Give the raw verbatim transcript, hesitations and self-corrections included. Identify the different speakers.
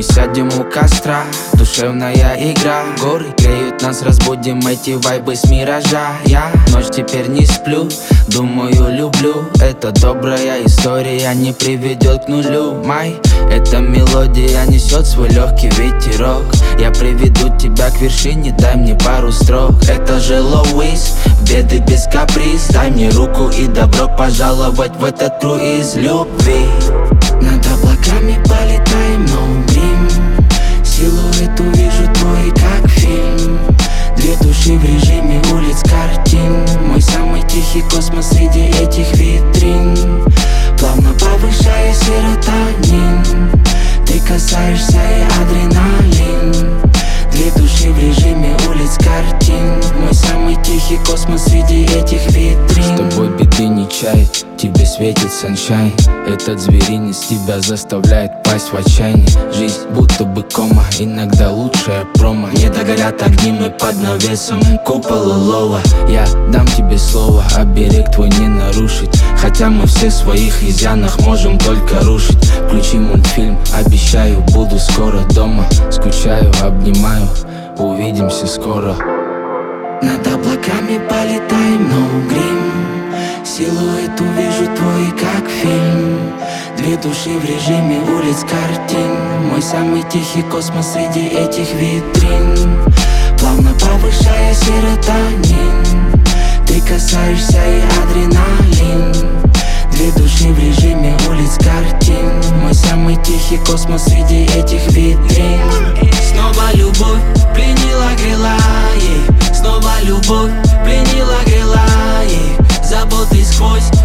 Speaker 1: Мы сядем у костра, душевная игра. Горы греют нас, разбудим эти вайбы с миража. Я ночь теперь не сплю, думаю, люблю. Это добрая история не приведет к нулю. Май, эта мелодия несет свой легкий ветерок. Я приведу тебя к вершине, дай мне пару строк. Это же Лоуис, беды без каприз. Дай мне руку и добро пожаловать в этот круиз любви. Над облаками полетаем, no грим. Силуэт увижу твой, как фильм. Две души в режиме улиц картин. Мой самый тихий космос среди этих витрин. Плавно повышая серотонин, ты касаешься и адреналин. Две души в режиме улиц картин. Мой самый тихий космос среди этих витрин. С тобой беды не чает, тебе светит саншайн. Этот зверинец тебя заставляет пасть в отчаянии. Жизнь будто бы кома, иногда лучшая промо. Не догорят огни, мы под навесом купола лова. Я дам тебе слово, а берег твой не нарушить. Хотя мы все в своих изъянах можем только рушить. Включи мультфильм, обещаю, буду скоро дома. Скучаю, обнимаю, увидимся скоро. Над облаками полетаем, no грим. Силуэт увижу твой, как фильм. Две души в режиме улиц картин. Мой самый тихий космос среди этих витрин. Плавно повышая серотонин, ты касаешься и адреналин. Две души в режиме улиц картин. Мой самый тихий космос среди этих витрин. Снова любовь пленила, грела, yeah. Снова любовь пленила, грела, yeah. Заботы сквозь